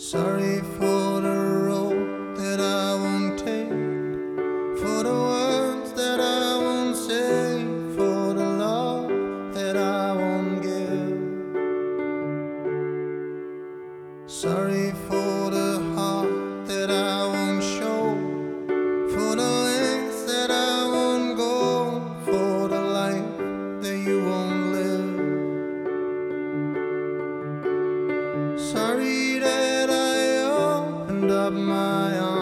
Sorry for the road that I won't take, for the words that I won't say, for the love that I won't give. Sorry for the heart that I won't show, for the lengths that I won't go, for the life that you won't live. Sorry that I opened up my arms